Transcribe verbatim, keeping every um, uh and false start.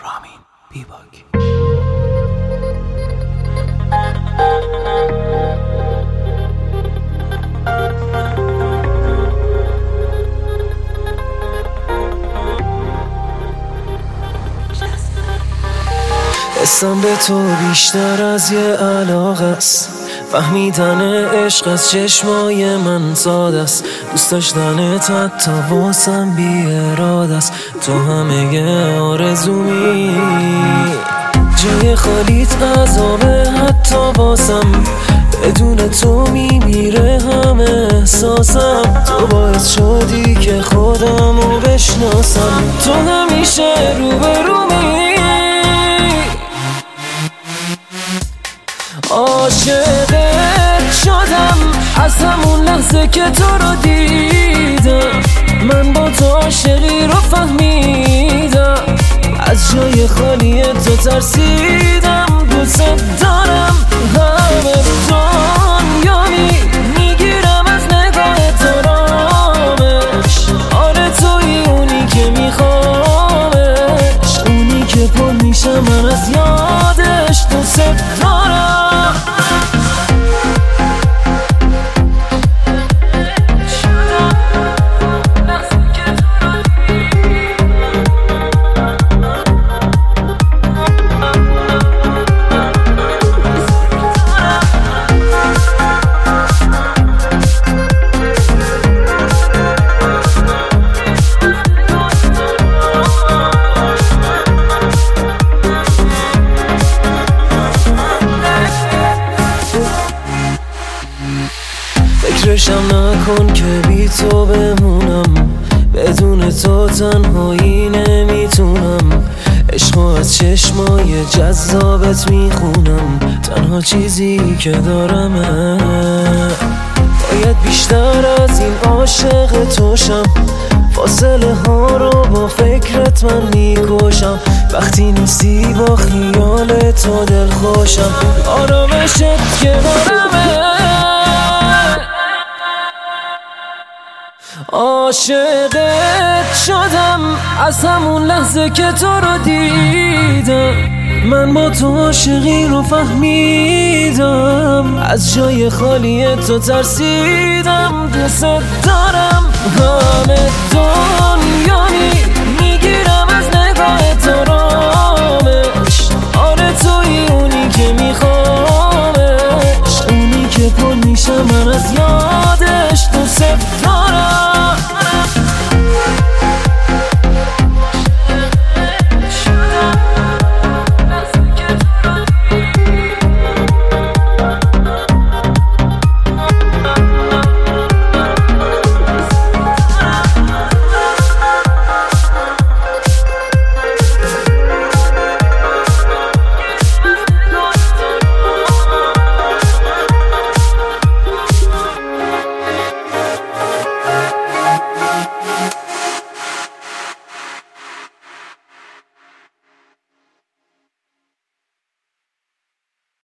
رامین بیباک. حسم به تو بیشتر از یه علاقه است، فهمیدن عشق از چشمای من ساده است، دوست داشتنت حتی واسم بی اراده است، تو همه یه آرزومی، جای خالیت عذابه حتی واسم، بدون تو میمیره همه احساسم، تو باعث شدی که خودمو بشناسم، تو همیشه روبرومی، عاشقت شدم از همون لحظه که تو رو دیدم، من با تو عاشقی رو فهمیدم، از جای خالی تو ترسیدم، دوست دارم همه دنیامی، میگیرم از نگاه تو رامش، آره توی اونی که میخوامش، اونی که پر میشم من از یادش، دوست دارم. فکرشم نکن که بی تو بمونم، بدون تو تنهایی نمیتونم، عشقو از چشمای جذابت میخونم، تنها چیزی که دارمه، باید بیشتر از این عاشق توشم، فاصله ها رو با فکرت من میکشم، وقتی نیستی با خیال تو دل خوشم، آرامشت کنارمه، عاشقت شدم از همون لحظه که تو رو دیدم، من با تو عاشقی رو فهمیدم، از جای خالی تو ترسیدم، دوست دارم همه دنیامی،